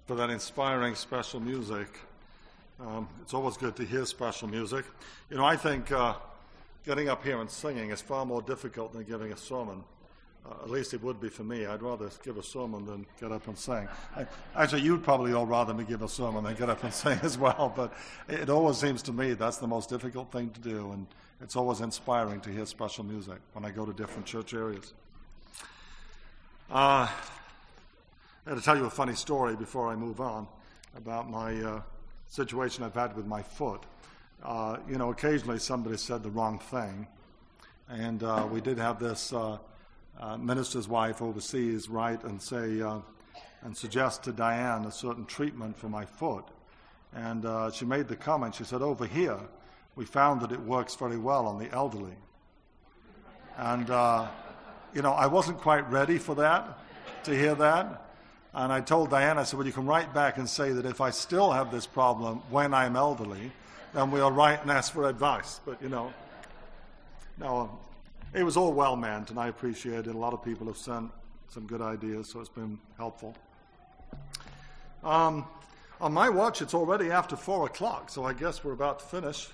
for that inspiring special music. It's always good to hear special music. You know, I think getting up here and singing is far more difficult than giving a sermon. At least it would be for me. I'd rather give a sermon than get up and sing. Actually, you'd probably all rather me give a sermon than get up and sing as well, but it always seems to me that's the most difficult thing to do, and it's always inspiring to hear special music when I go to different church areas. I had to tell you a funny story before I move on about my situation I've had with my foot. Occasionally somebody said the wrong thing, and we did have this minister's wife overseas write and say and suggest to Diane a certain treatment for my foot. And she made the comment, she said, over here, we found that it works very well on the elderly. And, I wasn't quite ready for that, to hear that. And I told Diane, I said, well, you can write back and say that if I still have this problem when I'm elderly, then we'll write and ask for advice. But, no, it was all well meant, and I appreciate it. A lot of people have sent some good ideas, so it's been helpful. On my watch, it's already after 4 o'clock, so I guess we're about to finish.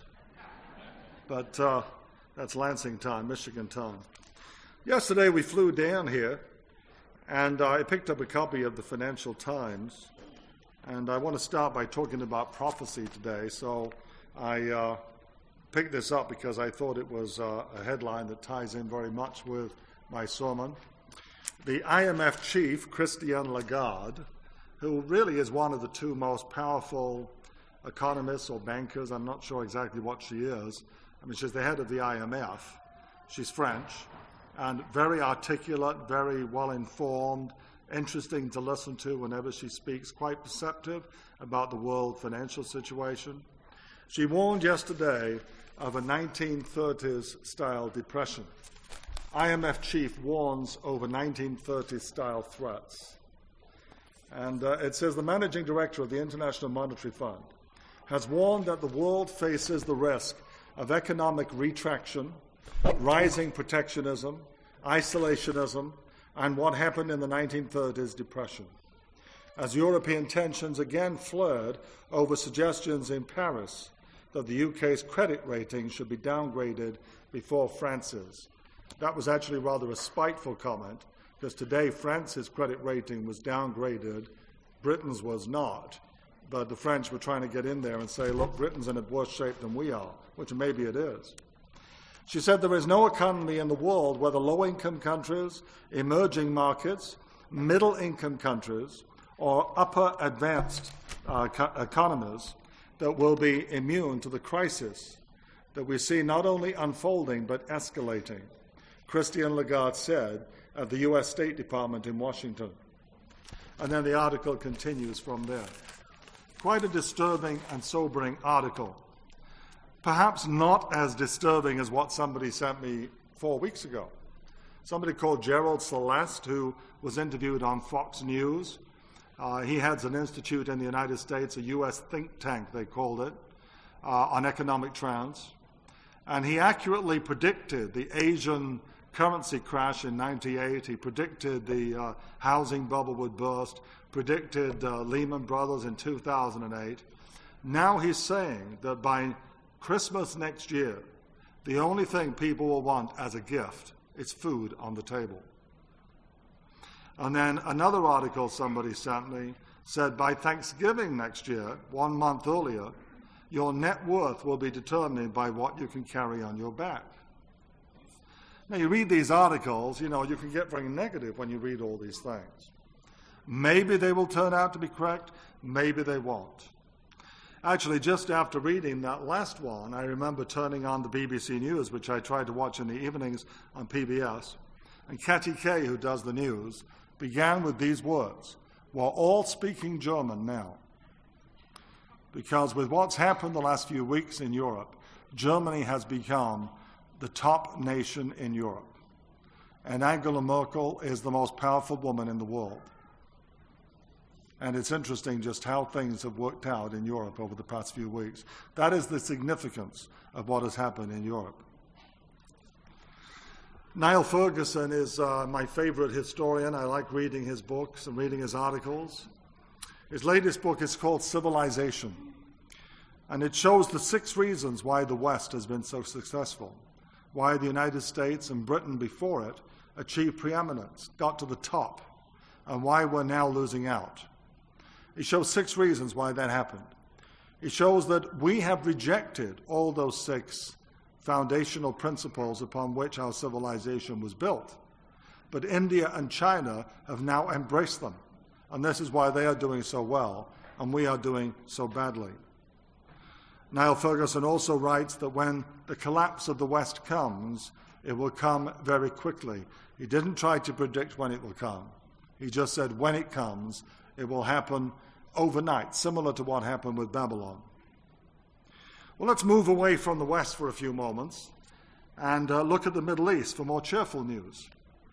But that's Lansing time, Michigan time. Yesterday we flew down here, and I picked up a copy of the Financial Times, and I want to start by talking about prophecy today. So I picked this up because I thought it was a headline that ties in very much with my sermon. The IMF chief, Christine Lagarde, who really is one of the two most powerful economists or bankers, I'm not sure exactly what she is. I mean, she's the head of the IMF. She's French, and very articulate, very well-informed, interesting to listen to whenever she speaks, quite perceptive about the world financial situation. She warned yesterday of a 1930s-style depression. IMF chief warns over 1930s-style threats. And it says the managing director of the International Monetary Fund has warned that the world faces the risk of economic retraction, rising protectionism, isolationism, and what happened in the 1930s depression, as European tensions again flared over suggestions in Paris that the UK's credit rating should be downgraded before France's. That was actually rather a spiteful comment, because today France's credit rating was downgraded, Britain's was not. But the French were trying to get in there and say, look, Britain's in a worse shape than we are, which maybe it is. She said there is no economy in the world, whether low-income countries, emerging markets, middle-income countries, or upper advanced economies, that will be immune to the crisis that we see not only unfolding but escalating, Christine Lagarde said at the U.S. State Department in Washington. And then the article continues from there. Quite a disturbing and sobering article. Perhaps not as disturbing as what somebody sent me 4 weeks ago. Somebody called Gerald Celeste, who was interviewed on Fox News. He heads an institute in the United States, a U.S. think tank, they called it, on economic trends. And he accurately predicted the Asian currency crash in '98. He predicted the housing bubble would burst, predicted Lehman Brothers in 2008. Now he's saying that by Christmas next year, the only thing people will want as a gift is food on the table. And then another article somebody sent me said by Thanksgiving next year, 1 month earlier, your net worth will be determined by what you can carry on your back. Now, you read these articles, you can get very negative when you read all these things. Maybe they will turn out to be correct, maybe they won't. Actually, just after reading that last one, I remember turning on the BBC News, which I tried to watch in the evenings on PBS, and Katty Kay, who does the news, began with these words, "We're all speaking German now." Because with what's happened the last few weeks in Europe, Germany has become the top nation in Europe. And Angela Merkel is the most powerful woman in the world. And it's interesting just how things have worked out in Europe over the past few weeks. That is the significance of what has happened in Europe. Niall Ferguson is my favorite historian. I like reading his books and reading his articles. His latest book is called Civilization, and it shows the 6 reasons why the West has been so successful, why the United States and Britain before it achieved preeminence, got to the top, and why we're now losing out. He shows 6 reasons why that happened. He shows that we have rejected all those 6 foundational principles upon which our civilization was built. But India and China have now embraced them, and this is why they are doing so well, and we are doing so badly. Niall Ferguson also writes that when the collapse of the West comes, it will come very quickly. He didn't try to predict when it will come. He just said when it comes, it will happen overnight, similar to what happened with Babylon. Well, let's move away from the West for a few moments and look at the Middle East for more cheerful news.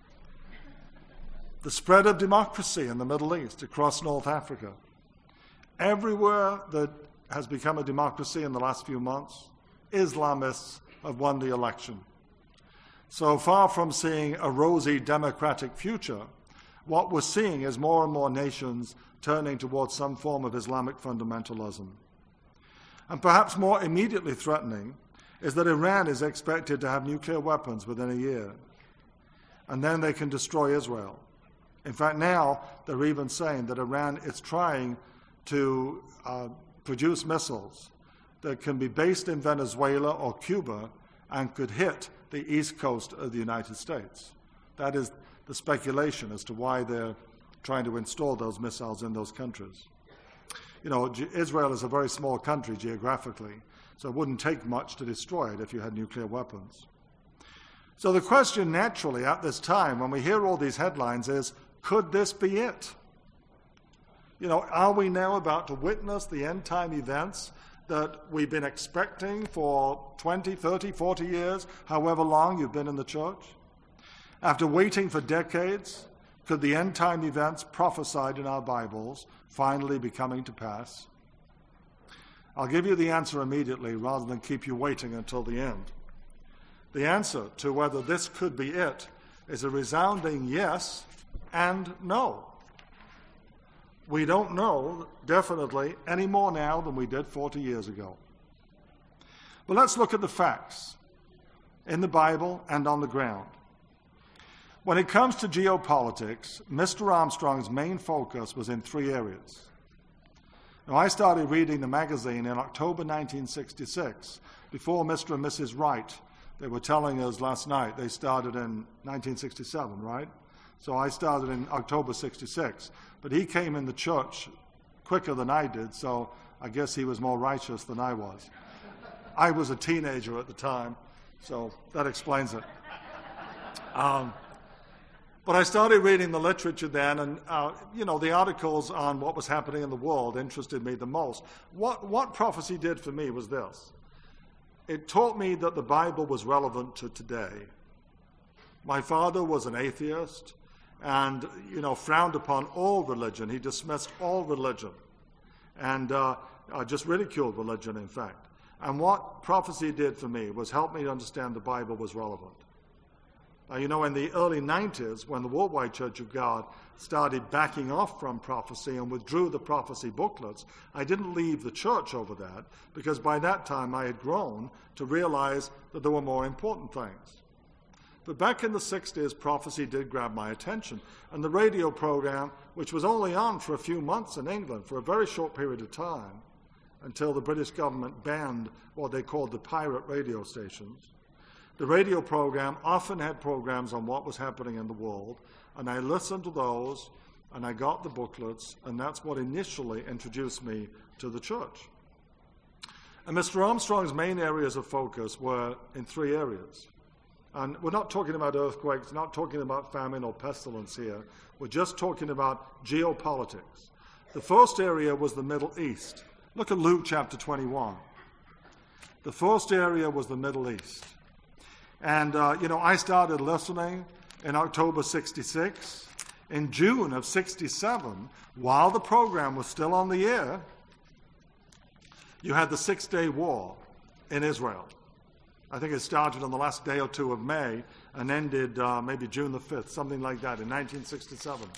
The spread of democracy in the Middle East across North Africa. Everywhere that has become a democracy in the last few months, Islamists have won the election. So far from seeing a rosy democratic future, what we're seeing is more and more nations turning towards some form of Islamic fundamentalism. And perhaps more immediately threatening is that Iran is expected to have nuclear weapons within a year, and then they can destroy Israel. In fact, now they're even saying that Iran is trying to produce missiles that can be based in Venezuela or Cuba and could hit the east coast of the United States. That is the speculation as to why they're trying to install those missiles in those countries. You know, Israel is a very small country geographically, so it wouldn't take much to destroy it if you had nuclear weapons. So the question naturally at this time, when we hear all these headlines, is, could this be it? You know, are we now about to witness the end-time events that we've been expecting for 20, 30, 40 years, however long you've been in the church? After waiting for decades, could the end-time events prophesied in our Bibles finally be coming to pass? I'll give you the answer immediately rather than keep you waiting until the end. The answer to whether this could be it is a resounding yes and no. We don't know definitely any more now than we did 40 years ago. But let's look at the facts in the Bible and on the ground. When it comes to geopolitics, Mr. Armstrong's main focus was in 3 areas. Now, I started reading the magazine in October 1966, before Mr. and Mrs. Wright. They were telling us last night they started in 1967, right? So I started in October 66. But he came in the church quicker than I did, so I guess he was more righteous than I was. I was a teenager at the time, so that explains it. But I started reading the literature then, and the articles on what was happening in the world interested me the most. What prophecy did for me was this. It taught me that the Bible was relevant to today. My father was an atheist and, frowned upon all religion. He dismissed all religion and just ridiculed religion, in fact. And what prophecy did for me was help me to understand the Bible was relevant. Now, in the early 90s, when the Worldwide Church of God started backing off from prophecy and withdrew the prophecy booklets, I didn't leave the church over that, because by that time I had grown to realize that there were more important things. But back in the 60s, prophecy did grab my attention. And the radio program, which was only on for a few months in England, for a very short period of time, until the British government banned what they called the pirate radio stations, the radio program often had programs on what was happening in the world, and I listened to those, and I got the booklets, and that's what initially introduced me to the church. And Mr. Armstrong's main areas of focus were in 3 areas. And we're not talking about earthquakes, not talking about famine or pestilence here. We're just talking about geopolitics. The first area was the Middle East. Look at Luke chapter 21. The first area was the Middle East. And, I started listening in October 66. In June of 67, while the program was still on the air, you had the 6-day war in Israel. I think it started on the last day or 2 of May and ended maybe June the 5th, something like that, in 1967.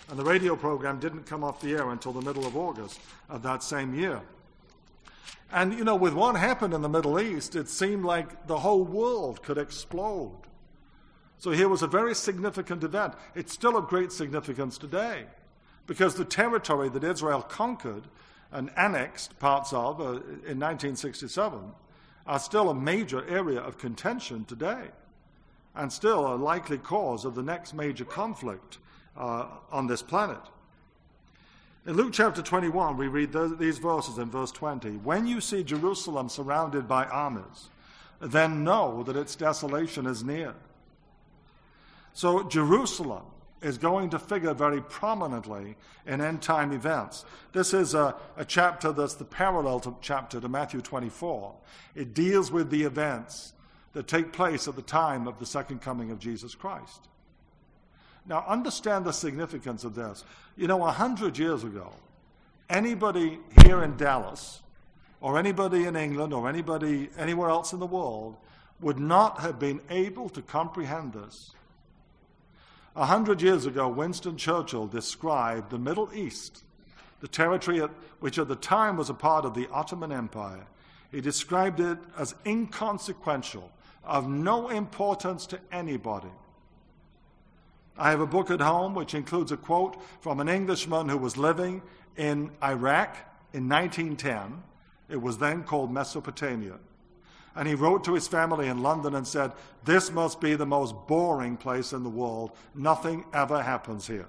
And the radio program didn't come off the air until the middle of August of that same year. And, with what happened in the Middle East, it seemed like the whole world could explode. So here was a very significant event. It's still of great significance today, because the territory that Israel conquered and annexed parts of in 1967 are still a major area of contention today, and still a likely cause of the next major conflict on this planet. In Luke chapter 21, we read these verses in verse 20. When you see Jerusalem surrounded by armies, then know that its desolation is near. So Jerusalem is going to figure very prominently in end-time events. This is a chapter that's the parallel chapter to Matthew 24. It deals with the events that take place at the time of the second coming of Jesus Christ. Now, understand the significance of this. 100 years ago, anybody here in Dallas, or anybody in England, or anybody anywhere else in the world, would not have been able to comprehend this. 100 years ago, Winston Churchill described the Middle East, the territory which at the time was a part of the Ottoman Empire. He described it as inconsequential, of no importance to anybody. I have a book at home which includes a quote from an Englishman who was living in Iraq in 1910. It was then called Mesopotamia. And he wrote to his family in London and said, "This must be the most boring place in the world. Nothing ever happens here."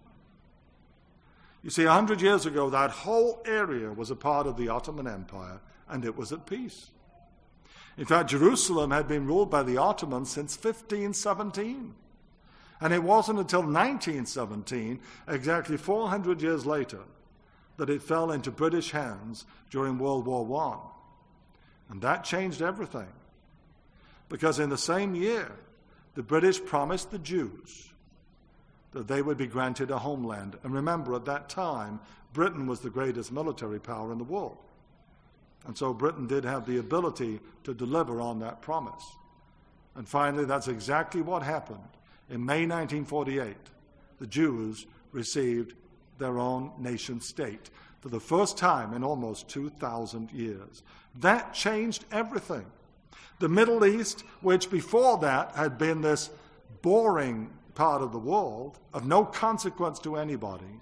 You see, 100 years ago, that whole area was a part of the Ottoman Empire, and it was at peace. In fact, Jerusalem had been ruled by the Ottomans since 1517. And it wasn't until 1917, exactly 400 years later, that it fell into British hands during World War I. And that changed everything. Because in the same year, the British promised the Jews that they would be granted a homeland. And remember, at that time, Britain was the greatest military power in the world. And so Britain did have the ability to deliver on that promise. And finally, that's exactly what happened. In May 1948, the Jews received their own nation state for the first time in almost 2,000 years. That changed everything. The Middle East, which before that had been this boring part of the world, of no consequence to anybody,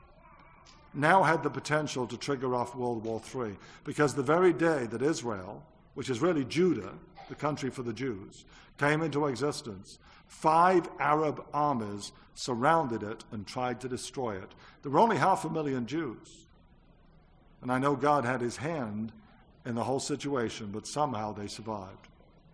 now had the potential to trigger off World War III. Because the very day that Israel, which is really Judah, the country for the Jews, came into existence, 5 Arab armies surrounded it and tried to destroy it. There were only 500,000 Jews. And I know God had his hand in the whole situation, but somehow they survived.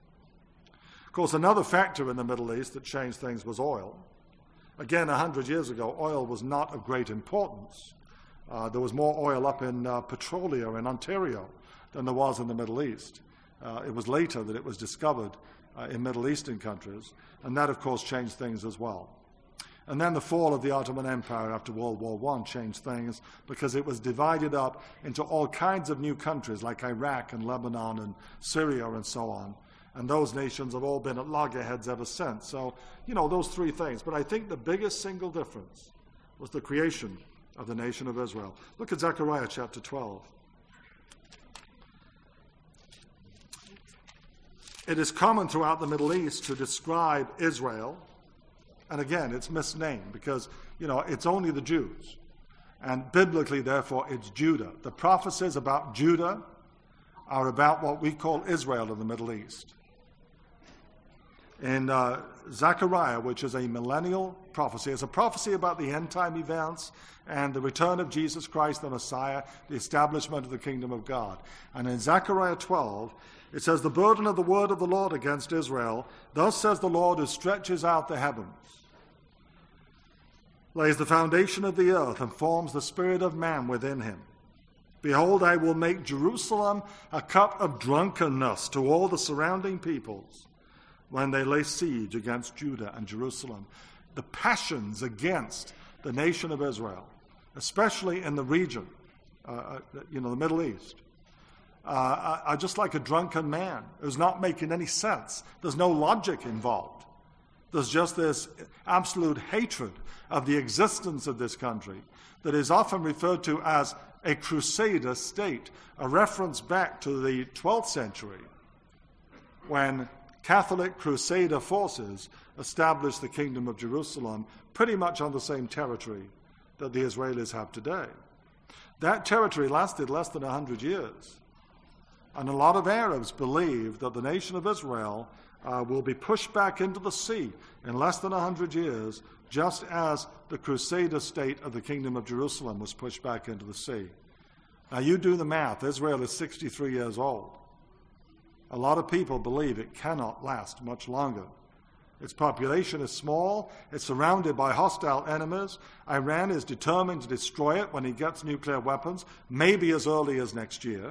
Of course, another factor in the Middle East that changed things was oil. Again, 100 years ago, oil was not of great importance. There was more oil up in Petrolia in Ontario than there was in the Middle East. It was later that it was discovered in Middle Eastern countries, and that, of course, changed things as well. And then the fall of the Ottoman Empire after World War I changed things because it was divided up into all kinds of new countries like Iraq and Lebanon and Syria and so on. And those nations have all been at loggerheads ever since. So, those three things. But I think the biggest single difference was the creation of the nation of Israel. Look at Zechariah chapter 12. It is common throughout the Middle East to describe Israel, and again, it's misnamed because, it's only the Jews. And biblically, therefore, it's Judah. The prophecies about Judah are about what we call Israel in the Middle East. In Zechariah, which is a millennial prophecy, it's a prophecy about the end-time events and the return of Jesus Christ, the Messiah, the establishment of the kingdom of God. And in Zechariah 12, it says, "The burden of the word of the Lord against Israel, thus says the Lord who stretches out the heavens, lays the foundation of the earth, and forms the spirit of man within him. Behold, I will make Jerusalem a cup of drunkenness to all the surrounding peoples when they lay siege against Judah and Jerusalem." The passions against the nation of Israel, especially in the region, the Middle East, are just like a drunken man who's not making any sense. There's no logic involved. There's just this absolute hatred of the existence of this country that is often referred to as a crusader state, a reference back to the 12th century when Catholic crusader forces established the Kingdom of Jerusalem pretty much on the same territory that the Israelis have today. That territory lasted less than 100 years. And a lot of Arabs believe that the nation of Israel will be pushed back into the sea in less than 100 years, just as the crusader state of the Kingdom of Jerusalem was pushed back into the sea. Now you do the math. Israel is 63 years old. A lot of people believe it cannot last much longer. Its population is small. It's surrounded by hostile enemies. Iran is determined to destroy it when he gets nuclear weapons, maybe as early as next year.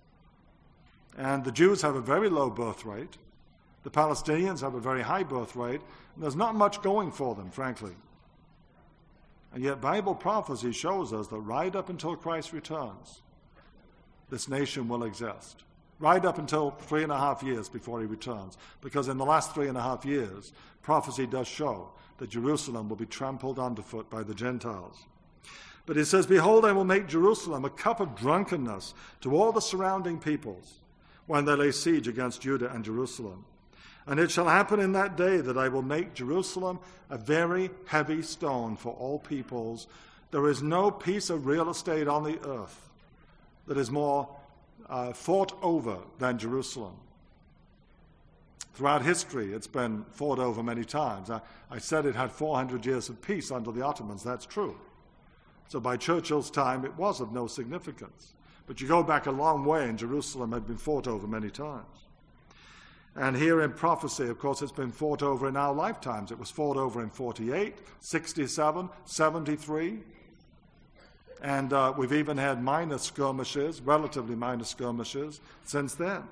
And the Jews have a very low birth rate. The Palestinians have a very high birth rate. And there's not much going for them, frankly. And yet Bible prophecy shows us that right up until Christ returns, this nation will exist. Right up until 3.5 years before he returns. Because in the last 3.5 years, prophecy does show that Jerusalem will be trampled underfoot by the Gentiles. But he says, "Behold, I will make Jerusalem a cup of drunkenness to all the surrounding peoples when they lay siege against Judah and Jerusalem. And it shall happen in that day that I will make Jerusalem a very heavy stone for all peoples. There is no piece of real estate on the earth that is more fought over than Jerusalem." Throughout history, it's been fought over many times. I said it had 400 years of peace under the Ottomans. That's true. So by Churchill's time, it was of no significance. But you go back a long way, and Jerusalem had been fought over many times. And here in prophecy, of course, it's been fought over in our lifetimes. It was fought over in 48, 67, 73. And we've even had minor skirmishes, relatively minor skirmishes, since then.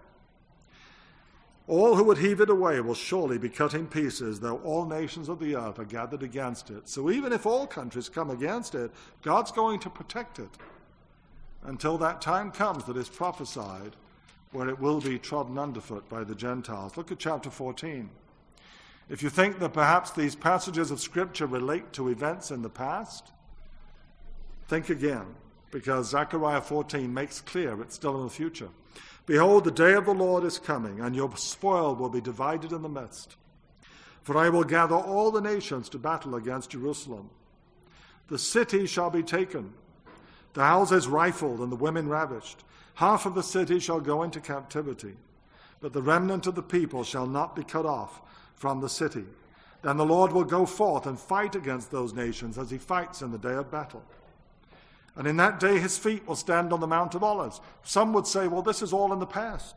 All who would heave it away will surely be cut in pieces, though all nations of the earth are gathered against it. So even if all countries come against it, God's going to protect it until that time comes that is prophesied, where it will be trodden underfoot by the Gentiles. Look at chapter 14. If you think that perhaps these passages of Scripture relate to events in the past, think again, because Zechariah 14 makes clear it's still in the future. "Behold, the day of the Lord is coming, and your spoil will be divided in the midst. For I will gather all the nations to battle against Jerusalem. The city shall be taken, the houses rifled, and the women ravished. Half of the city shall go into captivity, but the remnant of the people shall not be cut off from the city. Then the Lord will go forth and fight against those nations as he fights in the day of battle. And in that day his feet will stand on the Mount of Olives." Some would say, well, this is all in the past.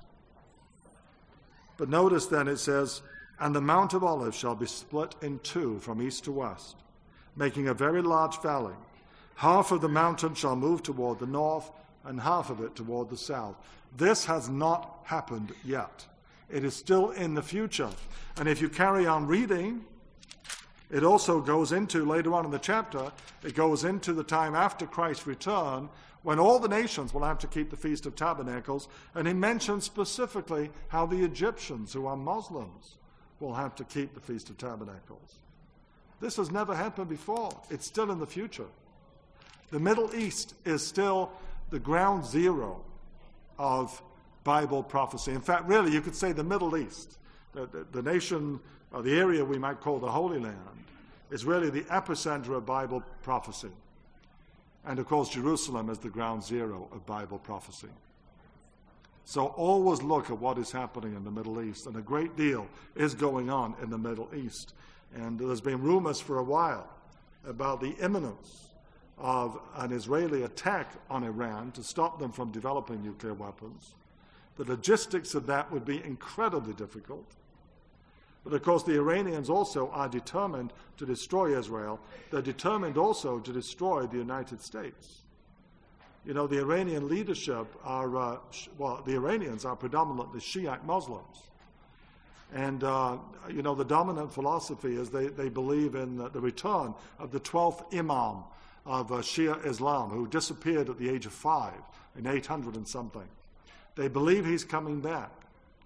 But notice then it says, "And the Mount of Olives shall be split in two from east to west, making a very large valley. Half of the mountain shall move toward the north, and half of it toward the south." This has not happened yet. It is still in the future. And if you carry on reading, it also goes into, later on in the chapter, it goes into the time after Christ's return, when all the nations will have to keep the Feast of Tabernacles, and he mentions specifically how the Egyptians, who are Muslims, will have to keep the Feast of Tabernacles. This has never happened before. It's still in the future. The Middle East is still the ground zero of Bible prophecy. In fact, really, you could say the Middle East, the nation, or the area we might call the Holy Land, is really the epicenter of Bible prophecy. And of course, Jerusalem is the ground zero of Bible prophecy. So always look at what is happening in the Middle East, and a great deal is going on in the Middle East. And there's been rumors for a while about the imminence of an Israeli attack on Iran to stop them from developing nuclear weapons. The logistics of that would be incredibly difficult. But of course, the Iranians also are determined to destroy Israel. They're determined also to destroy the United States. You know, the Iranian leadership are, the Iranians are predominantly Shiite Muslims. And, the dominant philosophy is they believe in the return of the 12th Imam of Shia Islam, who disappeared at the age of 5 in 800 and something. They believe he's coming back.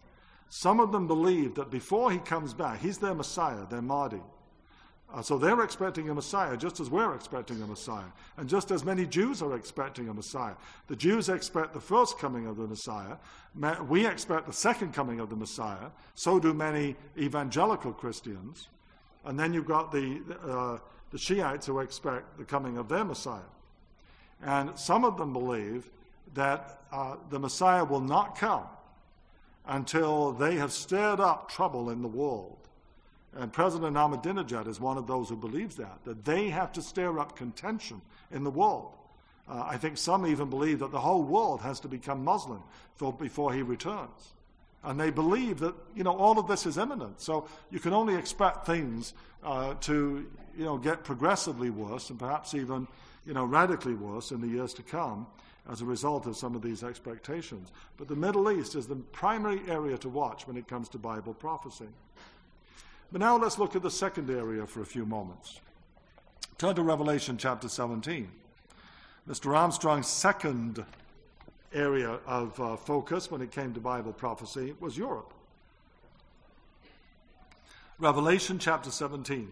Some of them believe that before he comes back, he's their Messiah, their Mahdi. So they're expecting a Messiah just as we're expecting a Messiah, and just as many Jews are expecting a Messiah. The Jews expect the first coming of the Messiah. We expect the second coming of the Messiah. So do many evangelical Christians. And then you've got the Shiites who expect the coming of their Messiah. And some of them believe that the Messiah will not come until they have stirred up trouble in the world. And President Ahmadinejad is one of those who believes that they have to stir up contention in the world. I think some even believe that the whole world has to become Muslim before he returns. And they believe that, all of this is imminent. So you can only expect things to, get progressively worse and perhaps even, radically worse in the years to come as a result of some of these expectations. But the Middle East is the primary area to watch when it comes to Bible prophecy. But now let's look at the second area for a few moments. Turn to Revelation chapter 17. Mr. Armstrong's second area of focus when it came to Bible prophecy was Europe. Revelation chapter 17,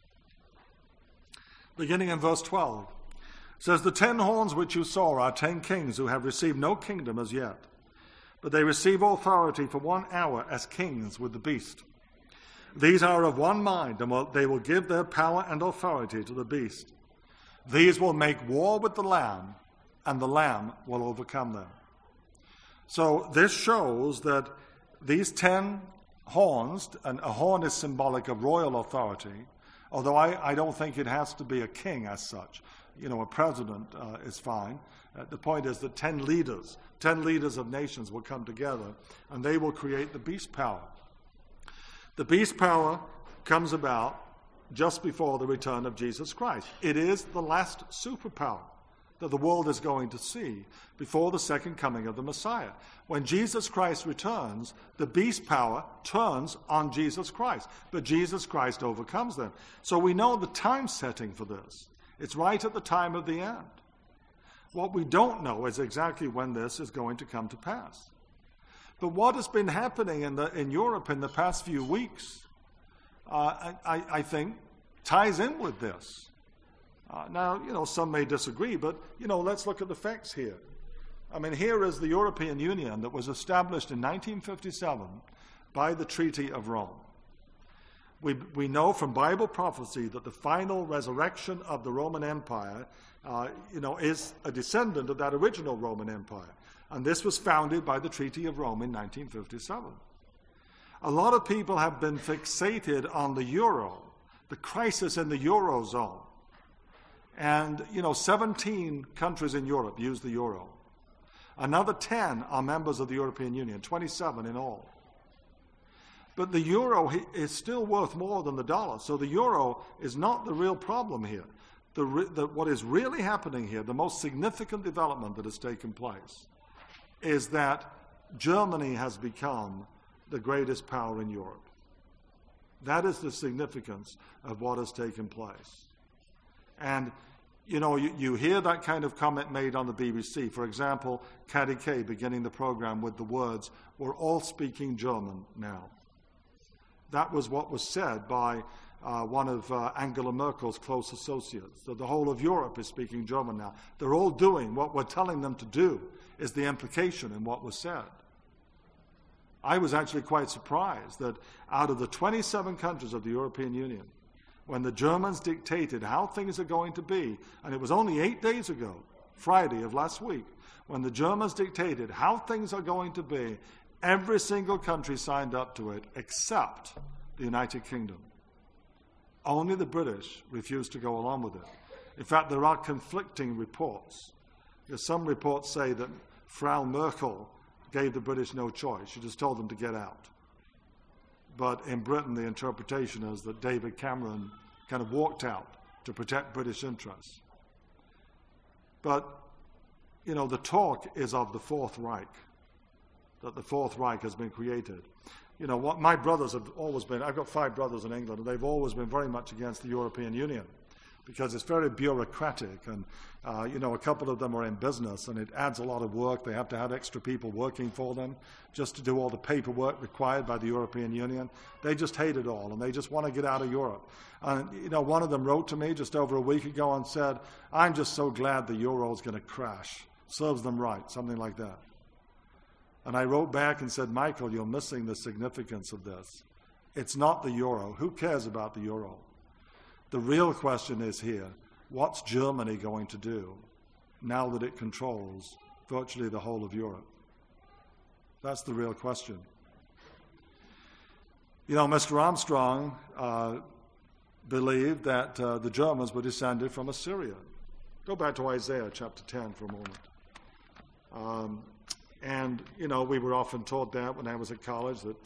beginning in verse 12, says, "The 10 horns which you saw are 10 kings who have received no kingdom as yet, but they receive authority for 1 hour as kings with the beast. These are of one mind, and they will give their power and authority to the beast. These will make war with the Lamb, and the Lamb will overcome them." So this shows that these 10 horns, and a horn is symbolic of royal authority, although I don't think it has to be a king as such. A president is fine. The point is that 10 leaders of nations will come together, and they will create the beast power. The beast power comes about just before the return of Jesus Christ. It is the last superpower that the world is going to see before the second coming of the Messiah. When Jesus Christ returns, the beast power turns on Jesus Christ, but Jesus Christ overcomes them. So we know the time setting for this. It's right at the time of the end. What we don't know is exactly when this is going to come to pass. But what has been happening in Europe in the past few weeks, I think, ties in with this. Now, some may disagree, but, let's look at the facts here. Here is the European Union that was established in 1957 by the Treaty of Rome. We know from Bible prophecy that the final resurrection of the Roman Empire, is a descendant of that original Roman Empire. And this was founded by the Treaty of Rome in 1957. A lot of people have been fixated on the euro, the crisis in the eurozone. And, 17 countries in Europe use the euro. Another 10 are members of the European Union, 27 in all. But the euro is still worth more than the dollar. So the euro is not the real problem here. What is really happening here, the most significant development that has taken place, is that Germany has become the greatest power in Europe. That is the significance of what has taken place. And, you hear that kind of comment made on the BBC. For example, Katty Kay beginning the program with the words, "We're all speaking German now." That was what was said by one of Angela Merkel's close associates, that the whole of Europe is speaking German now. They're all doing what we're telling them to do, is the implication in what was said. I was actually quite surprised that out of the 27 countries of the European Union, when the Germans dictated how things are going to be, and it was only 8 days ago, Friday of last week, when the Germans dictated how things are going to be, every single country signed up to it except the United Kingdom. Only the British refused to go along with it. In fact, there are conflicting reports. Some reports say that Frau Merkel gave the British no choice. She just told them to get out. But in Britain, the interpretation is that David Cameron kind of walked out to protect British interests. But, the talk is of the Fourth Reich, that the Fourth Reich has been created. What my brothers have always been, I've got 5 brothers in England, and they've always been very much against the European Union. because it's very bureaucratic, and a couple of them are in business, and it adds a lot of work. They have to have extra people working for them just to do all the paperwork required by the European Union. They just hate it all, and they just want to get out of Europe. And one of them wrote to me just over a week ago and said, "I'm just so glad the euro is going to crash. Serves them right," something like that. And I wrote back and said, "Michael, you're missing the significance of this. It's not the euro. Who cares about the euro? The real question is here, what's Germany going to do now that it controls virtually the whole of Europe?" That's the real question. Mr. Armstrong believed that the Germans were descended from Assyria. Go back to Isaiah chapter 10 for a moment. We were often taught that when I was at college, that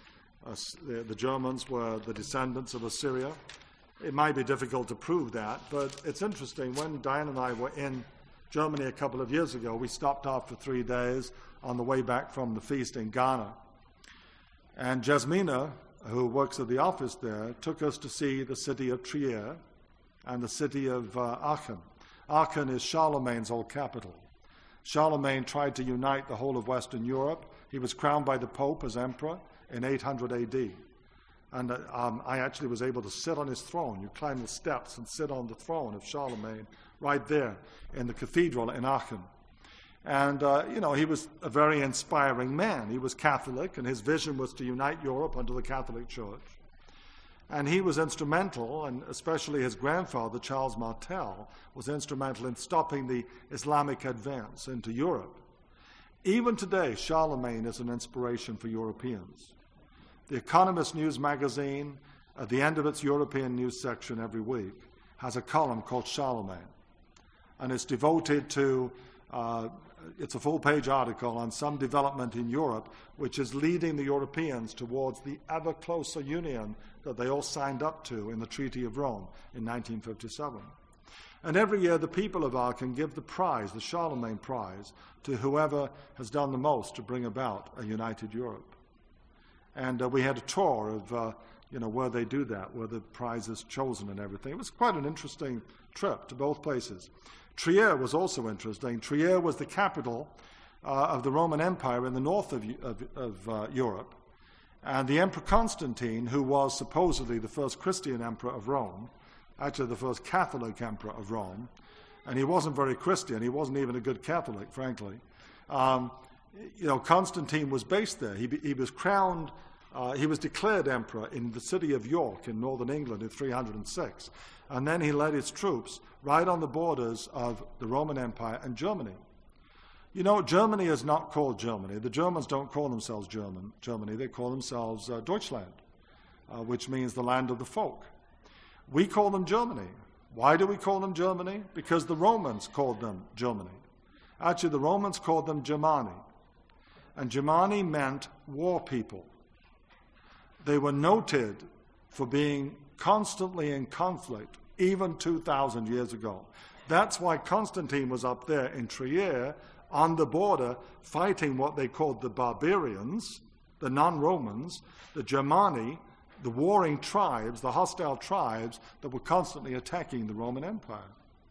the Germans were the descendants of Assyria. It might be difficult to prove that, but it's interesting. When Diane and I were in Germany a couple of years ago, we stopped off for 3 days on the way back from the feast in Ghana. And Jasmina, who works at the office there, took us to see the city of Trier and the city of Aachen. Aachen is Charlemagne's old capital. Charlemagne tried to unite the whole of Western Europe. He was crowned by the Pope as emperor in 800 AD. And I actually was able to sit on his throne. You climb the steps and sit on the throne of Charlemagne right there in the cathedral in Aachen. And, he was a very inspiring man. He was Catholic, and his vision was to unite Europe under the Catholic Church. And he was instrumental, and especially his grandfather, Charles Martel, was instrumental in stopping the Islamic advance into Europe. Even today, Charlemagne is an inspiration for Europeans. The Economist news magazine, at the end of its European news section every week, has a column called Charlemagne. And it's devoted to, it's a full-page article on some development in Europe which is leading the Europeans towards the ever closer union that they all signed up to in the Treaty of Rome in 1957. And every year the people of Aachen give the prize, the Charlemagne Prize, to whoever has done the most to bring about a united Europe. And we had a tour of, where they do that, where the prize is chosen and everything. It was quite an interesting trip to both places. Trier was also interesting. Trier was the capital of the Roman Empire in the north of Europe. And the Emperor Constantine, who was supposedly the first Christian emperor of Rome, actually the first Catholic emperor of Rome, and he wasn't very Christian. He wasn't even a good Catholic, frankly. Constantine was based there. He was crowned, he was declared emperor in the city of York in northern England in 306. And then he led his troops right on the borders of the Roman Empire and Germany. Germany is not called Germany. The Germans don't call themselves Germany. They call themselves Deutschland, which means the land of the folk. We call them Germany. Why do we call them Germany? Because the Romans called them Germany. Actually, the Romans called them Germani. And Germani meant war people. They were noted for being constantly in conflict, even 2,000 years ago. That's why Constantine was up there in Trier on the border fighting what they called the barbarians, the non-Romans, the Germani, the warring tribes, the hostile tribes that were constantly attacking the Roman Empire.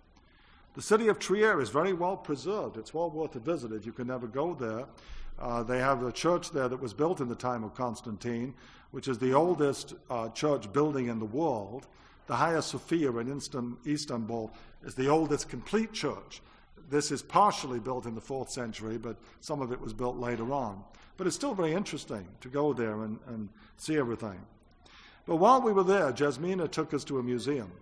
The city of Trier is very well preserved. It's well worth a visit if you can ever go there. They have a church there that was built in the time of Constantine, which is the oldest church building in the world. The Hagia Sophia in Istanbul is the oldest complete church. This is partially built in the 4th century, but some of it was built later on. But it's still very interesting to go there and see everything. But while we were there, Jasmina took us to a museum.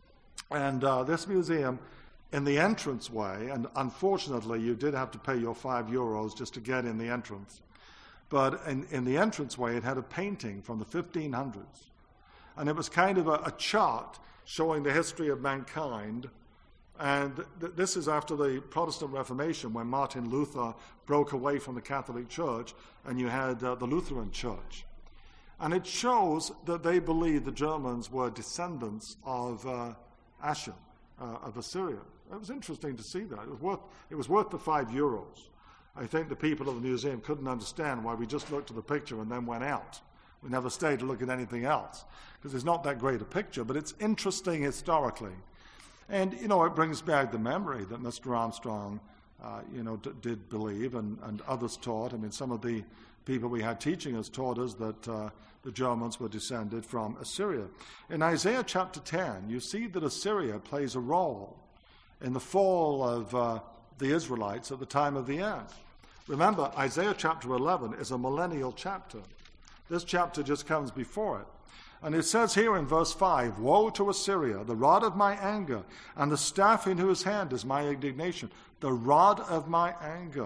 And this museum, in the entranceway, and unfortunately you did have to pay your €5 just to get in the entrance, but in the entranceway it had a painting from the 1500s. And it was kind of a chart showing the history of mankind. And this is after the Protestant Reformation, when Martin Luther broke away from the Catholic Church, and you had the Lutheran Church. And it shows that they believed the Germans were descendants of Ashur, of Assyria. It was interesting to see that. It was worth the €5. I think the people of the museum couldn't understand why we just looked at the picture and then went out. We never stayed to look at anything else, because it's not that great a picture, but it's interesting historically. And, it brings back the memory that Mr. Armstrong, did believe and others taught. I mean, some of the people we had teaching us taught us that the Germans were descended from Assyria. In Isaiah chapter 10, you see that Assyria plays a role in the fall of the Israelites at the time of the end. Remember, Isaiah chapter 11 is a millennial chapter. This chapter just comes before it. And it says here in verse 5, "Woe to Assyria, the rod of my anger, and the staff in whose hand is my indignation." The rod of my anger.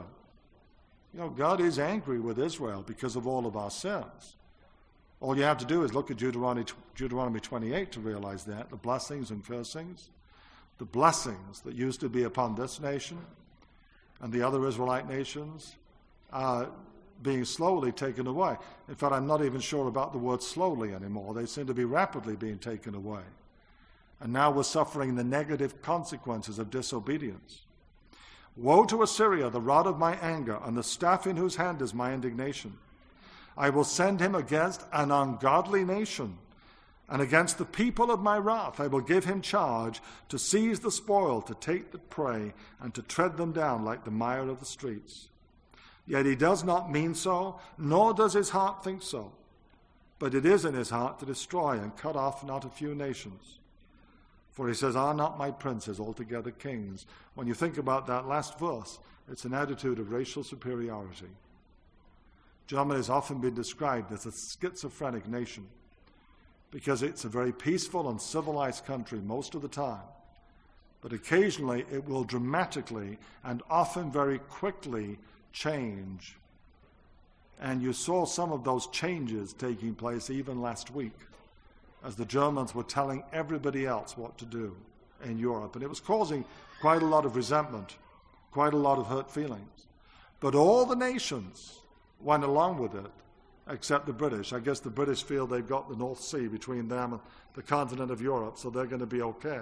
God is angry with Israel because of all of our sins. All you have to do is look at Deuteronomy 28 to realize that. The blessings and cursings. The blessings that used to be upon this nation and the other Israelite nations are being slowly taken away. In fact, I'm not even sure about the word slowly anymore. They seem to be rapidly being taken away. And now we're suffering the negative consequences of disobedience. "Woe to Assyria, the rod of my anger, and the staff in whose hand is my indignation. I will send him against an ungodly nation, and against the people of my wrath I will give him charge to seize the spoil, to take the prey, and to tread them down like the mire of the streets. Yet he does not mean so, nor does his heart think so. But it is in his heart to destroy and cut off not a few nations. For he says, are not my princes altogether kings?" When you think about that last verse, it's an attitude of racial superiority. Germany has often been described as a schizophrenic nation because it's a very peaceful and civilized country most of the time. But occasionally it will dramatically and often very quickly change. And you saw some of those changes taking place even last week as the Germans were telling everybody else what to do in Europe. And it was causing quite a lot of resentment, quite a lot of hurt feelings. But all the nations went along with it except the British. I guess the British feel they've got the North Sea between them and the continent of Europe, so they're going to be okay.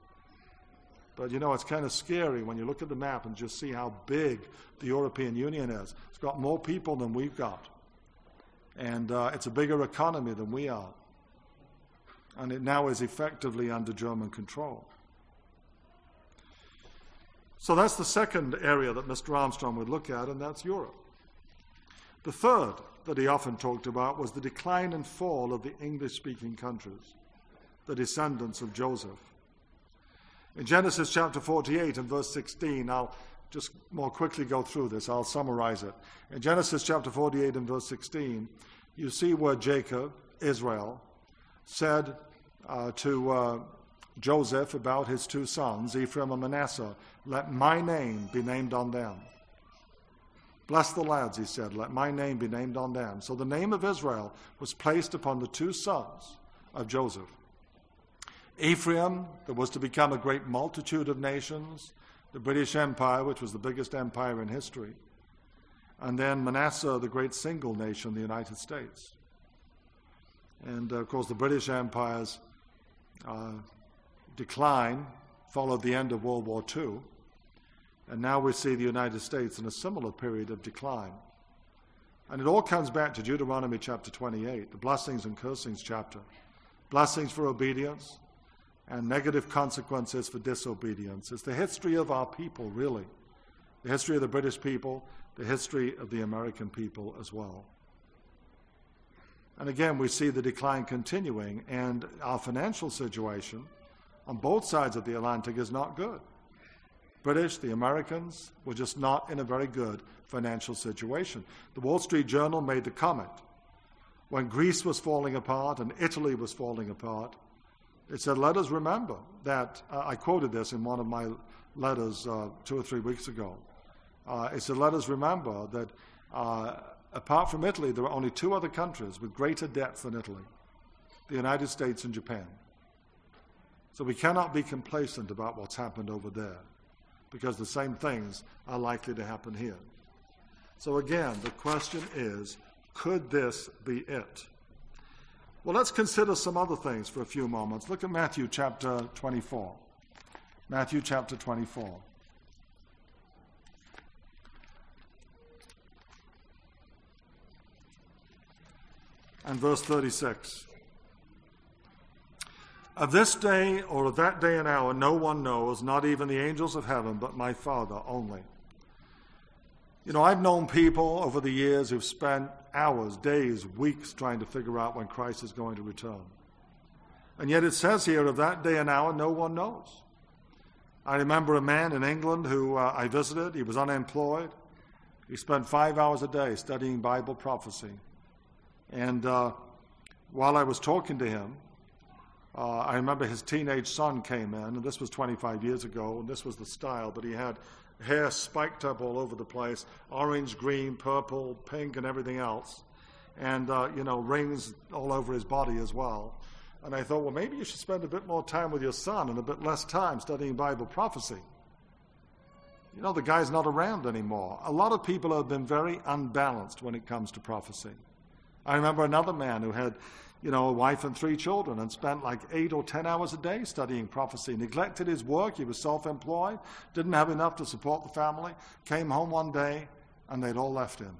But, it's kind of scary when you look at the map and just see how big the European Union is. It's got more people than we've got. And it's a bigger economy than we are. And it now is effectively under German control. So that's the second area that Mr. Armstrong would look at, and that's Europe. The third that he often talked about was the decline and fall of the English-speaking countries, the descendants of Joseph. In Genesis chapter 48 and verse 16, I'll just more quickly go through this. I'll summarize it. In Genesis chapter 48 and verse 16, you see where Jacob, Israel, said to Joseph about his two sons, Ephraim and Manasseh, "Let my name be named on them." "Bless the lads," he said, "let my name be named on them." So the name of Israel was placed upon the two sons of Joseph. Ephraim, that was to become a great multitude of nations, the British Empire, which was the biggest empire in history, and then Manasseh, the great single nation, the United States. And, of course, the British Empire's decline followed the end of World War II, and now we see the United States in a similar period of decline. And it all comes back to Deuteronomy chapter 28, the blessings and cursings chapter. Blessings for obedience and negative consequences for disobedience. It's the history of our people, really. The history of the British people, the history of the American people as well. And again, we see the decline continuing, and our financial situation on both sides of the Atlantic is not good. British, the Americans, were just not in a very good financial situation. The Wall Street Journal made the comment when Greece was falling apart and Italy was falling apart. It said, let us remember that, I quoted this in one of my letters 2 or 3 weeks ago. It said, let us remember that apart from Italy, there are only 2 other countries with greater debts than Italy, the United States and Japan. So we cannot be complacent about what's happened over there, because the same things are likely to happen here. So again, the question is, could this be it? Well, let's consider some other things for a few moments. Look at Matthew chapter 24. Matthew chapter 24. And verse 36. Of this day or of that day and hour no one knows, not even the angels of heaven, but my Father only. You know, I've known people over the years who've spent hours, days, weeks trying to figure out when Christ is going to return. And yet it says here, of that day and hour no one knows. I remember a man in England who I visited. He was unemployed. He spent 5 hours a day studying Bible prophecy. And while I was talking to him, I remember his teenage son came in, and this was 25 years ago, and this was the style, but he had hair spiked up all over the place, orange, green, purple, pink, and everything else, and, rings all over his body as well. And I thought, well, maybe you should spend a bit more time with your son and a bit less time studying Bible prophecy. You know, the guy's not around anymore. A lot of people have been very unbalanced when it comes to prophecy. I remember another man who had, a wife and 3 children and spent like 8 or 10 hours a day studying prophecy, neglected his work. He was self-employed, didn't have enough to support the family, came home one day and they'd all left him.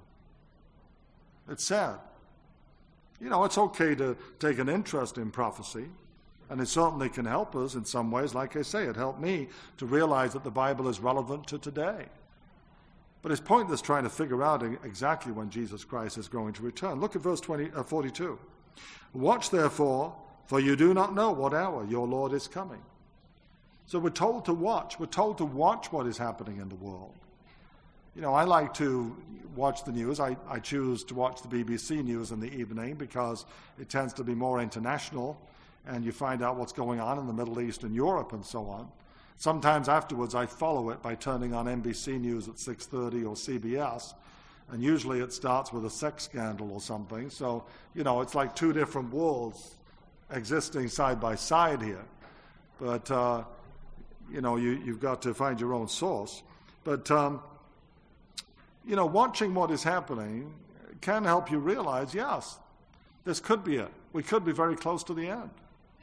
It's sad. It's okay to take an interest in prophecy, and it certainly can help us in some ways. Like I say, it helped me to realize that the Bible is relevant to today. But it's pointless trying to figure out exactly when Jesus Christ is going to return. Look at verse 42. Watch therefore, for you do not know what hour your Lord is coming. So we're told to watch. We're told to watch what is happening in the world. I like to watch the news. I choose to watch the BBC News in the evening because it tends to be more international, and you find out what's going on in the Middle East and Europe and so on. Sometimes afterwards I follow it by turning on NBC News at 6:30 or CBS, and usually it starts with a sex scandal or something. So, it's like 2 different worlds existing side by side here. But, you've got to find your own source. But, watching what is happening can help you realize, yes, this could be it. We could be very close to the end.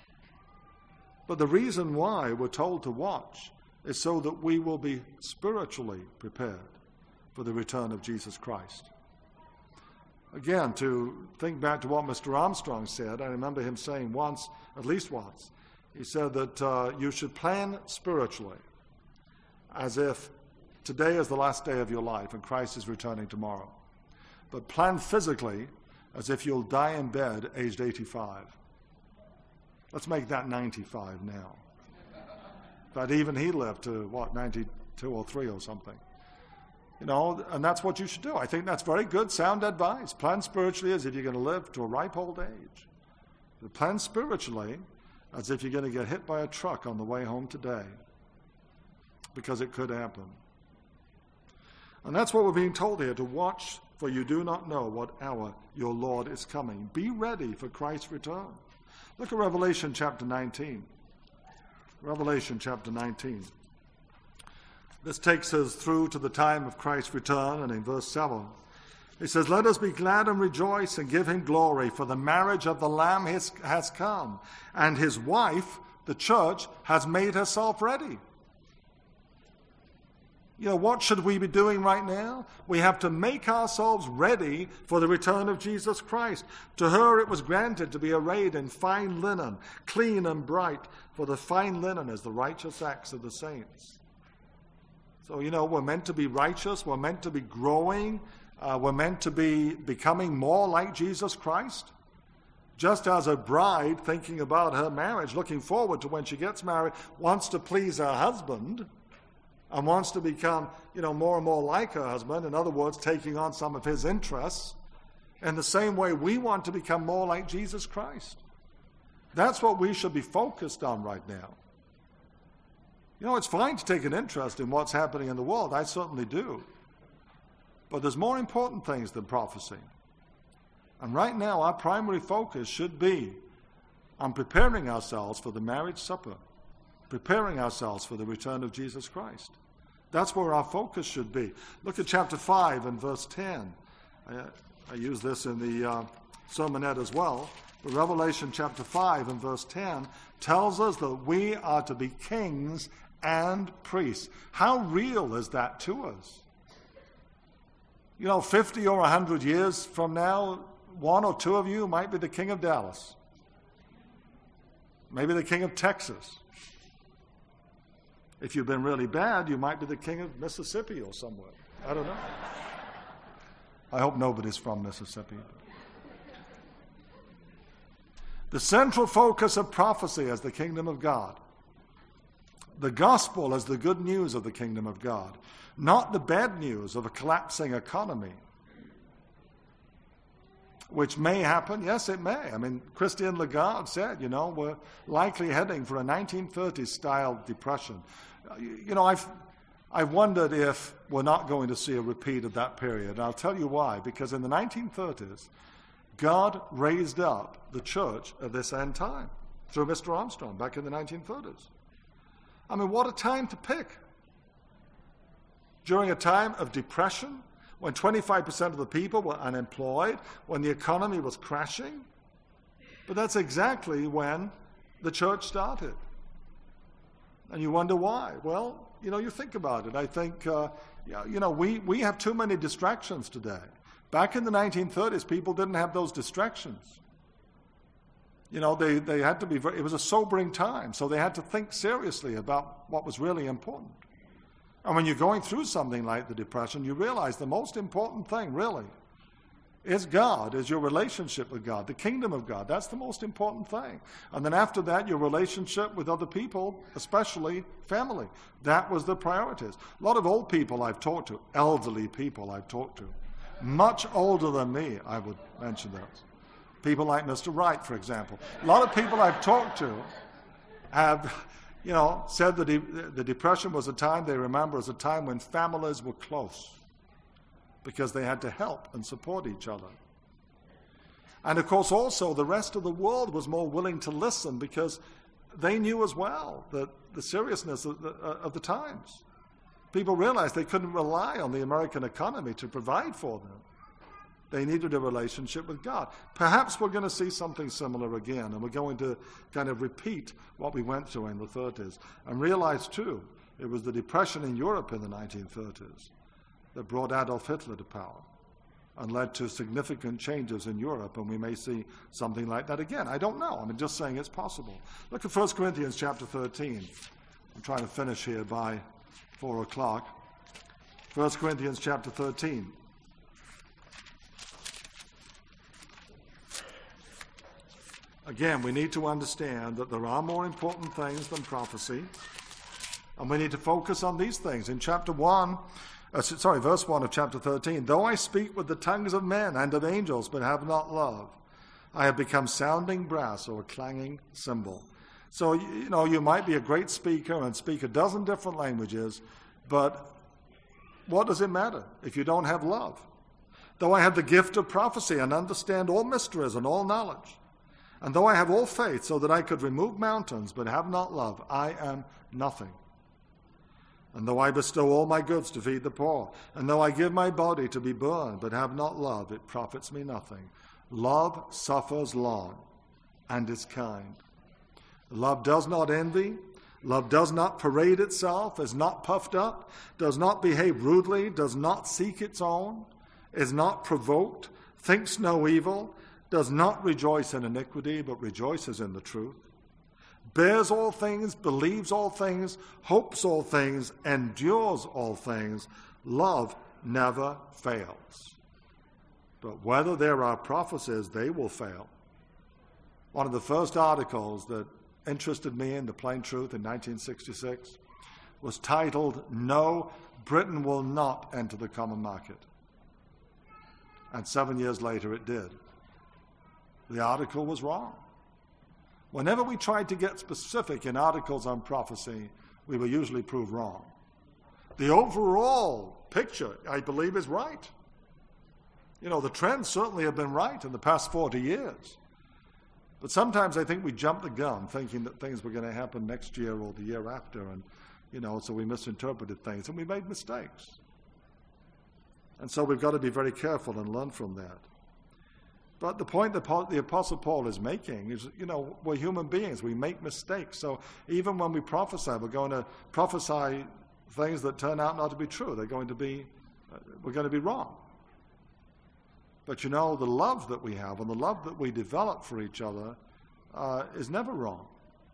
But the reason why we're told to watch is so that we will be spiritually prepared for the return of Jesus Christ. Again, to think back to what Mr. Armstrong said, I remember him saying once, at least once, he said that you should plan spiritually as if today is the last day of your life and Christ is returning tomorrow. But plan physically as if you'll die in bed aged 85. Let's make that 95 now. But even he lived to, 92 or 3 or something. And that's what you should do. I think that's very good, sound advice. Plan spiritually as if you're going to live to a ripe old age. But plan spiritually as if you're going to get hit by a truck on the way home today. Because it could happen. And that's what we're being told here, to watch, for you do not know what hour your Lord is coming. Be ready for Christ's return. Look at Revelation chapter 19. Revelation chapter 19. This takes us through to the time of Christ's return, and in verse 7, it says, "Let us be glad and rejoice and give him glory, for the marriage of the Lamb has come, and his wife, the church, has made herself ready." What should we be doing right now? We have to make ourselves ready for the return of Jesus Christ. To her it was granted to be arrayed in fine linen, clean and bright, for the fine linen is the righteous acts of the saints. So, we're meant to be righteous. We're meant to be growing. We're meant to be becoming more like Jesus Christ. Just as a bride thinking about her marriage, looking forward to when she gets married, wants to please her husband, and wants to become, more and more like her husband, in other words, taking on some of his interests. In the same way, we want to become more like Jesus Christ. That's what we should be focused on right now. It's fine to take an interest in what's happening in the world. I certainly do. But there's more important things than prophecy. And right now, our primary focus should be on preparing ourselves for the marriage supper, preparing ourselves for the return of Jesus Christ. That's where our focus should be. Look at chapter 5 and verse 10. I use this in the sermonette as well. But Revelation chapter 5 and verse 10 tells us that we are to be kings and priests. How real is that to us? 50 or 100 years from now, 1 or 2 of you might be the king of Dallas. Maybe the king of Texas. If you've been really bad, you might be the king of Mississippi or somewhere. I don't know. I hope nobody's from Mississippi. The central focus of prophecy is the kingdom of God. The gospel is the good news of the kingdom of God, not the bad news of a collapsing economy, which may happen. Yes, it may. I mean, Christine Lagarde said, we're likely heading for a 1930s-style depression. I've wondered if we're not going to see a repeat of that period. And I'll tell you why. Because in the 1930s, God raised up the church of this end time through Mr. Armstrong back in the 1930s. I mean, what a time to pick. During a time of depression, when 25% of the people were unemployed, when the economy was crashing. But that's exactly when the church started. And you wonder why. Well, you think about it. I think, we have too many distractions today. Back in the 1930s, people didn't have those distractions. They had to be it was a sobering time, so they had to think seriously about what was really important. And when you're going through something like the Depression, you realize the most important thing, really, is God, is your relationship with God, the kingdom of God. That's the most important thing. And then after that, your relationship with other people, especially family. That was the priorities. A lot of old people I've talked to, elderly people I've talked to, much older than me, I would mention those. People like Mr. Wright, for example. A lot of people I've talked to have, said that the Depression was a time they remember as a time when families were close, because they had to help and support each other. And of course also the rest of the world was more willing to listen because they knew as well that the seriousness of the times. People realized they couldn't rely on the American economy to provide for them. They needed a relationship with God. Perhaps we're going to see something similar again, and we're going to kind of repeat what we went through in the 30s. And realize too, it was the Depression in Europe in the 1930s that brought Adolf Hitler to power and led to significant changes in Europe, and we may see something like that again. I don't know. I'm just saying it's possible. Look at 1 Corinthians chapter 13. I'm trying to finish here by 4 o'clock. 1 Corinthians chapter 13. Again, we need to understand that there are more important things than prophecy, and we need to focus on these things. In verse 1 of chapter 13, though I speak with the tongues of men and of angels, but have not love, I have become sounding brass or a clanging cymbal. So, you might be a great speaker and speak a dozen different languages, but what does it matter if you don't have love? Though I have the gift of prophecy and understand all mysteries and all knowledge, and though I have all faith so that I could remove mountains, but have not love, I am nothing. And though I bestow all my goods to feed the poor, and though I give my body to be burned, but have not love, it profits me nothing. Love suffers long and is kind. Love does not envy. Love does not parade itself, is not puffed up, does not behave rudely, does not seek its own, is not provoked, thinks no evil, does not rejoice in iniquity, but rejoices in the truth, bears all things, believes all things, hopes all things, endures all things. Love never fails. But whether there are prophecies, they will fail. One of the first articles that interested me in the Plain Truth in 1966 was titled, "No, Britain Will Not Enter the Common Market." And 7 years later it did. The article was wrong. Whenever we tried to get specific in articles on prophecy, we were usually proved wrong. The overall picture, I believe, is right. The trends certainly have been right in the past 40 years. But sometimes I think we jumped the gun thinking that things were going to happen next year or the year after, and, so we misinterpreted things, and we made mistakes. And so we've got to be very careful and learn from that. But the point that the Apostle Paul is making is, we're human beings. We make mistakes. So even when we prophesy, we're going to prophesy things that turn out not to be true. We're going to be wrong. But the love that we have and the love that we develop for each other is never wrong.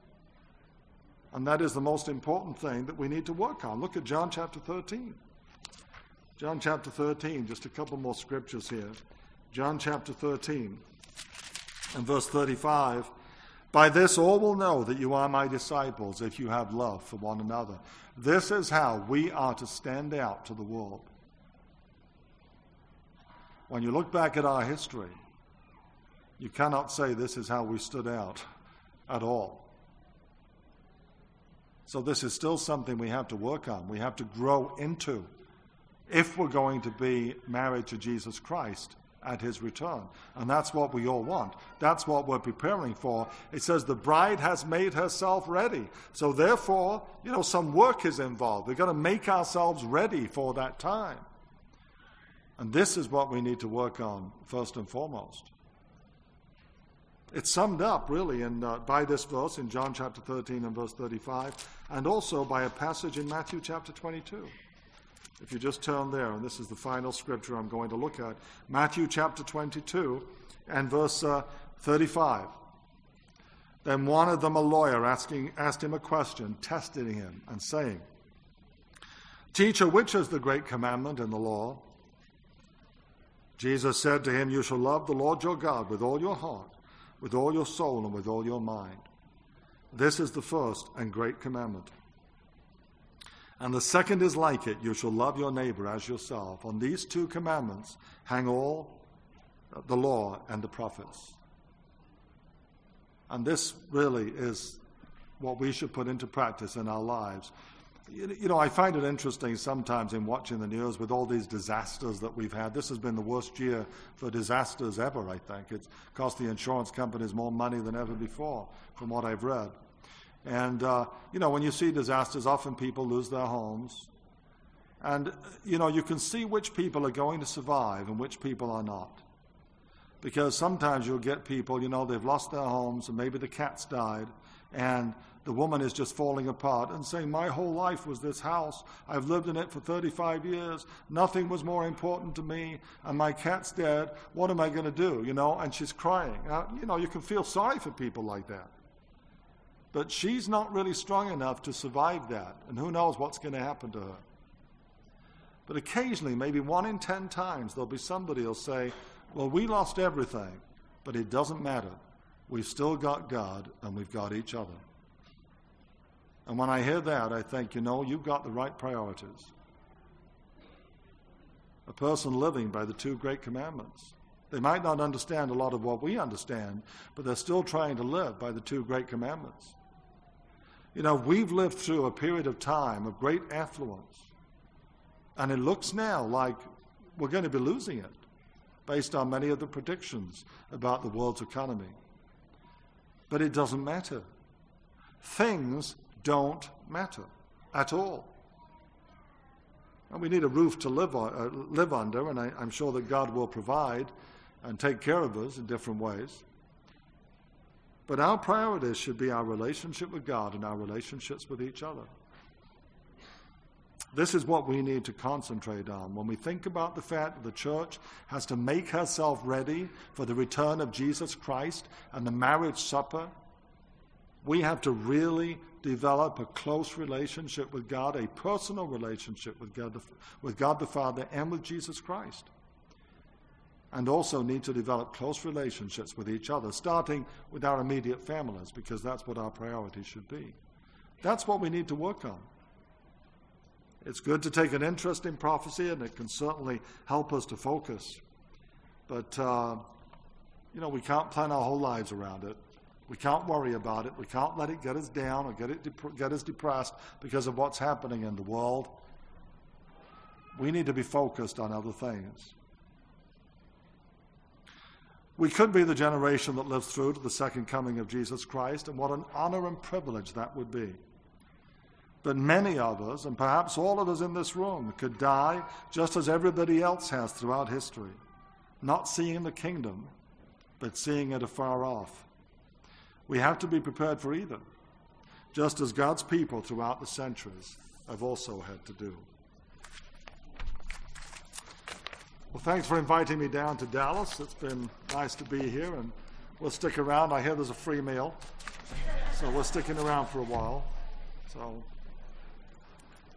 And that is the most important thing that we need to work on. Look at John chapter 13. John chapter 13, just a couple more scriptures here. John chapter 13 and verse 35. By this all will know that you are my disciples if you have love for one another. This is how we are to stand out to the world. When you look back at our history, you cannot say this is how we stood out at all. So this is still something we have to work on. We have to grow into if we're going to be married to Jesus Christ at his return. And that's what we all want. That's what we're preparing for. It says the bride has made herself ready. So therefore, some work is involved. We've got to make ourselves ready for that time. And this is what we need to work on first and foremost. It's summed up really by this verse in John chapter 13 and verse 35, and also by a passage in Matthew chapter 22. If you just turn there, and this is the final scripture I'm going to look at, Matthew chapter 22 and verse 35. Then one of them, a lawyer, asked him a question, testing him and saying, Teacher, which is the great commandment in the law? Jesus said to him, You shall love the Lord your God with all your heart, with all your soul, and with all your mind. This is the first and great commandment. And the second is like it, you shall love your neighbor as yourself. On these two commandments hang all the law and the prophets. And this really is what we should put into practice in our lives. I find it interesting sometimes in watching the news with all these disasters that we've had. This has been the worst year for disasters ever, I think. It's cost the insurance companies more money than ever before, from what I've read. And, when you see disasters, often people lose their homes. And, you can see which people are going to survive and which people are not. Because sometimes you'll get people, they've lost their homes and maybe the cat's died and the woman is just falling apart and saying, my whole life was this house. I've lived in it for 35 years. Nothing was more important to me and my cat's dead. What am I going to do? And she's crying. You can feel sorry for people like that. But she's not really strong enough to survive that, and who knows what's going to happen to her. But occasionally, maybe 1 in 10 times, there'll be somebody who'll say, well, we lost everything, but it doesn't matter. We've still got God, and we've got each other. And when I hear that, I think, you've got the right priorities. A person living by the two great commandments. They might not understand a lot of what we understand, but they're still trying to live by the two great commandments. We've lived through a period of time of great affluence, and it looks now like we're going to be losing it based on many of the predictions about the world's economy. But it doesn't matter. Things don't matter at all. And we need a roof to live under, and I'm sure that God will provide and take care of us in different ways. But our priorities should be our relationship with God and our relationships with each other. This is what we need to concentrate on. When we think about the fact that the church has to make herself ready for the return of Jesus Christ and the marriage supper, we have to really develop a close relationship with God, a personal relationship with God the Father and with Jesus Christ. And also need to develop close relationships with each other, starting with our immediate families, because that's what our priority should be. That's what we need to work on. It's good to take an interest in prophecy, and it can certainly help us to focus. But, we can't plan our whole lives around it. We can't worry about it. We can't let it get us down or get us depressed because of what's happening in the world. We need to be focused on other things. We could be the generation that lives through to the second coming of Jesus Christ, and what an honor and privilege that would be. But many of us, and perhaps all of us in this room, could die just as everybody else has throughout history, not seeing the kingdom, but seeing it afar off. We have to be prepared for either, just as God's people throughout the centuries have also had to do. Well, thanks for inviting me down to Dallas. It's been nice to be here, and we'll stick around. I hear there's a free meal, so we're sticking around for a while. So